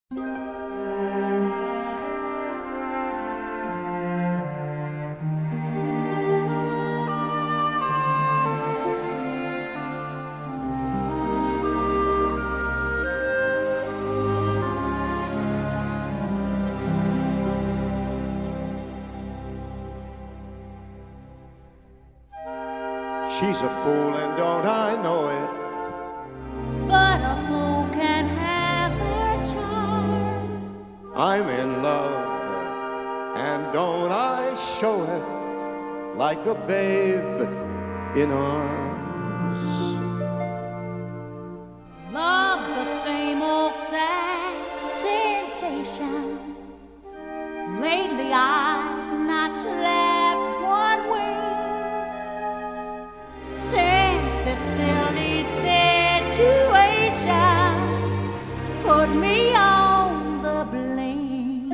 She's a fool and don't I know it? But a fool can have her charms. I'm in love and don't I show it like a babe in arms? Love's the same old sad sensation. Lately I've not slept one wink since this silly situation put me on the blink.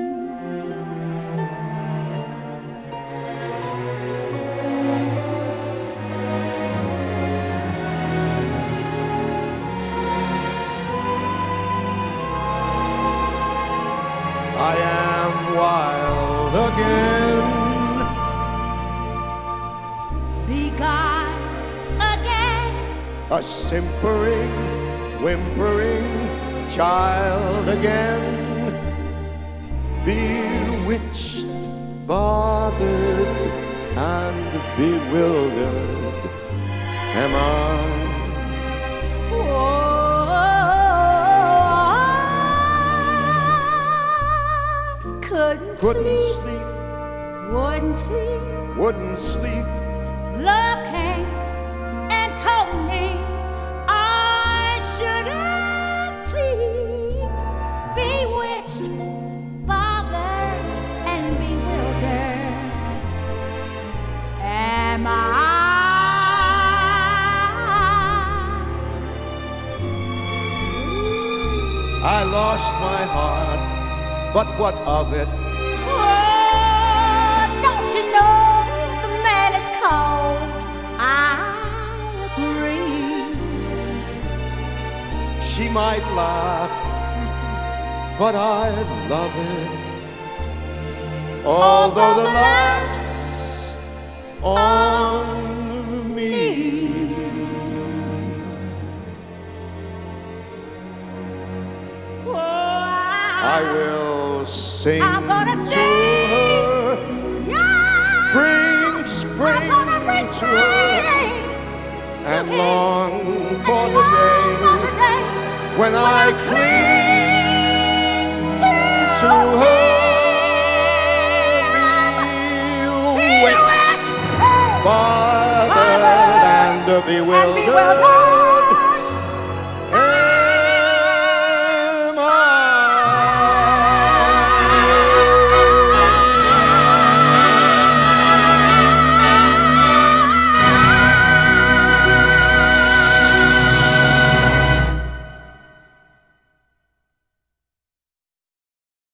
I am wild again, Beguiled again, a simpering, whimpering child again, bewitched, bothered, and bewildered am I. Couldn't sleep, wouldn't sleep. Love came and told me I shouldn't sleep. Bewitched, bothered, and bewildered am I. I lost my heart, but what of it? Don't you know the man is cold? I agree. She might laugh, but I love it. Although the laugh's on me. I will sing I'm gonna to sing. her, Yeah. bring spring to her, and long for the day when I cling to her, bewitched, bothered, and bewildered.